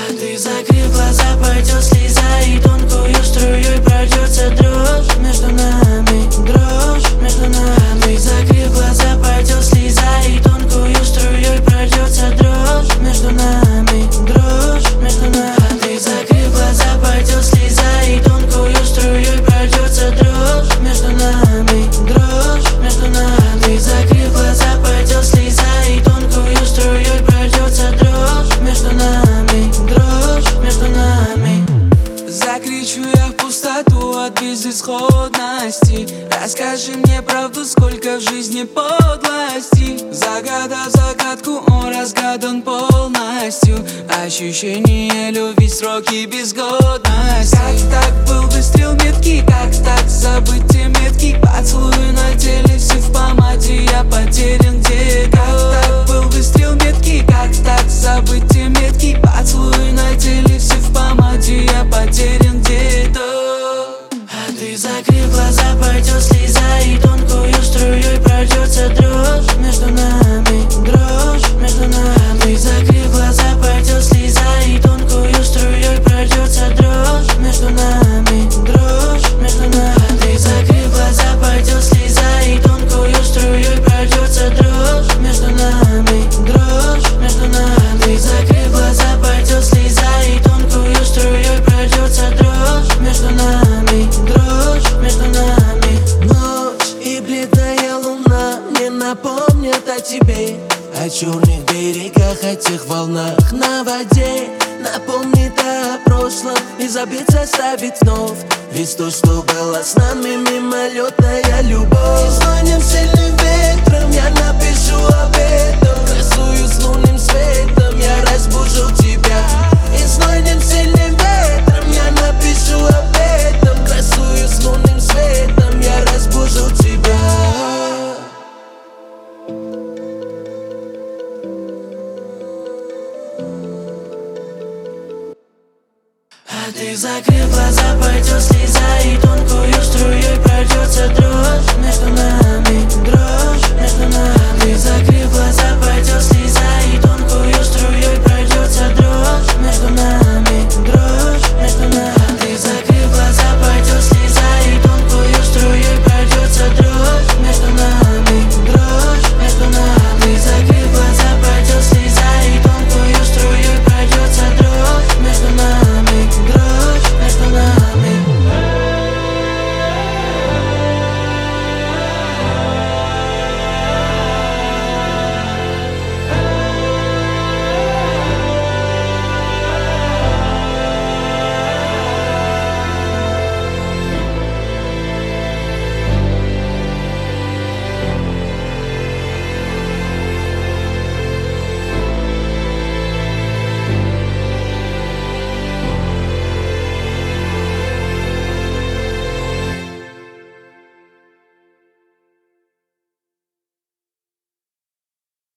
Ты закрыв глаза, пойдет слеза, и тонкую струей пройдется дрожь между нами, дрожь между нами. Ты закрыв глаза, пойдет слеза, и тонкую струей пройдется дрожь между нами, дрожь между нами. Ты закрыв глаза, пойдет слеза, и тонкую струей пройдется дрожь между нами, дрожь между нами. Ты закрыв глаза, пойдет слеза, и тонкую струей пройдется дрожь между нами, дрожь между нами. Закричу я в пустоту от безысходности. Расскажи мне правду, сколько в жизни подлости. Загадав загадку, он разгадан полностью. Ощущение любви, сроки безгодности. Как так был выстрел меткий, как так забыть те метки? Поцелуй на теле, все в помаде, я потерян где-то. Как так был выстрел меткий, как так забыть те метки? Поцелуй на теле, все в помаде, я потерян где-то. А ты закрыв глаза, пойдет слеза, и тонкую струей пройдется дрожь между нами, дрожь между нами. Ты закрыв глаза, пойдет слеза, и тонкую струей пройдется дрожь между нами, дрожь между нами. Ты закрыв глаза, пойдет слеза, и тонкую струей пройдется дрожь между нами, дрожь между нами. Ты закрыв глаза, пойдет слеза, и тонкую струей пройдется дрожь между нами, дрожь между нами. Ночь и бледная луна мне напомнят о тебе, о черных берегах, о тех волнах на воде. Напомнит о прошлом и забыть оставить вновь. Ведь то, что было с нами, мимолетная любовь. И звоним сильным ветром, я напишу об этом. Красую с лунным светом, я разбужу тебя. И звоним сильным ветром, я напишу об этом. Красую с лунным светом, я разбужу тебя. А ты закрыв глаза, пойдет слеза, и тонкую струей пройдется дрожь между нами, дрожь между нами. Ты закрыв глаза, пойдет слеза, и тонкую струей пройдется дрожь между